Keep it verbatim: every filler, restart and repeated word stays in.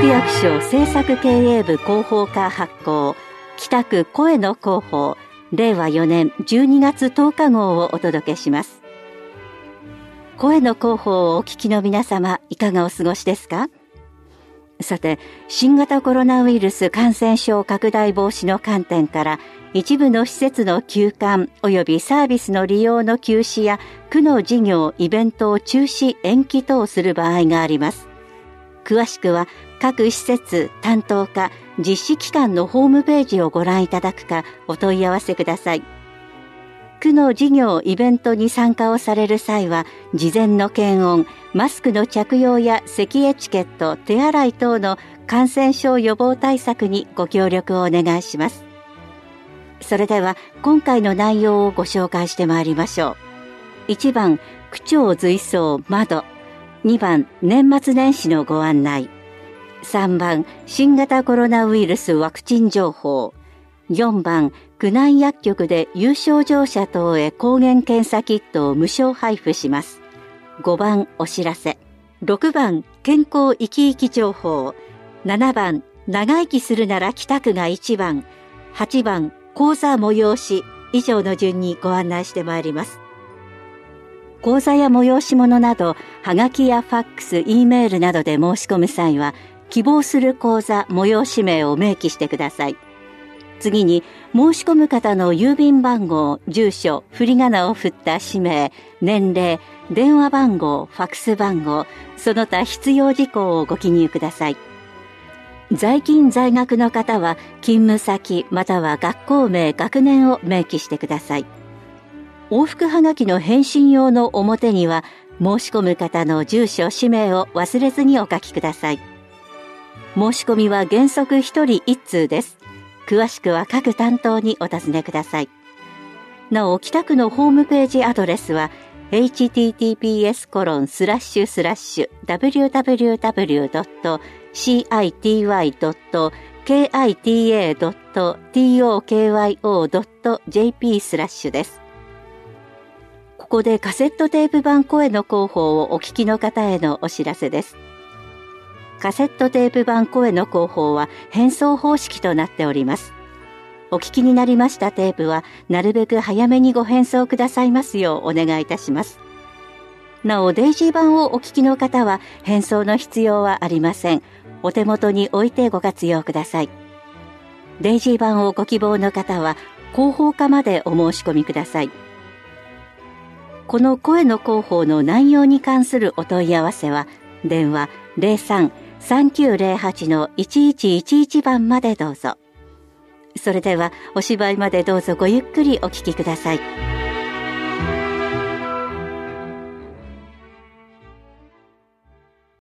区役所政策経営部広報課発行北区声の広報れいわよねんじゅうにがつとおか号をお届けします。声の広報をお聞きの皆様、いかがお過ごしですか？さて、新型コロナウイルス感染症拡大防止の観点から一部の施設の休館及びサービスの利用の休止や区の事業・イベントを中止・延期等する場合があります。詳しくは各施設担当課実施機関のホームページをご覧いただくかお問い合わせください。区の事業・イベントに参加をされる際は事前の検温、マスクの着用や咳エチケット、手洗い等の感染症予防対策にご協力をお願いします。それでは今回の内容をご紹介してまいりましょう。いちばん、区長随走窓。にばん、年末年始のご案内。さんばん、新型コロナウイルスワクチン情報。よんばん、区内薬局で有症状者等へ抗原検査キットを無償配布します。ごばん、お知らせ。ろくばん、健康生き生き情報。ななばん、長生きするなら北区がいちばん。はちばん、講座催し。以上の順にご案内してまいります。講座や催し物など、はがきやファックス、Eメールなどで申し込む際は、希望する講座、催し名を明記してください。次に、申し込む方の郵便番号、住所、振り仮名を振った氏名、年齢、電話番号、ファックス番号、その他必要事項をご記入ください。在勤在学の方は、勤務先または学校名、学年を明記してください。往復はがきの返信用の表には、申し込む方の住所、氏名を忘れずにお書きください。申し込みは原則ひとりいち通です。詳しくは各担当にお尋ねください。なお、北区のホームページアドレスは エイチティーティーピーエスコロンスラッシュスラッシュダブリューダブリューダブリュードットシーアイティーワイドットケーアイティーエードットトーケーワイオードットジェーピー スラッシュです。ここでカセットテープ版声の広報をお聞きの方へのお知らせです。カセットテープ版声の広報は返送方式となっております。お聞きになりましたテープはなるべく早めにご返送くださいますようお願いいたします。なお、デイジー版をお聞きの方は返送の必要はありません。お手元に置いてご活用ください。デイジー版をご希望の方は広報課までお申し込みください。この声の広報の内容に関するお問い合わせは電話 ゼロさん さんきゅうゼロはち いちいちいちいち 番までどうぞ。それではお芝居までどうぞごゆっくりお聞きください。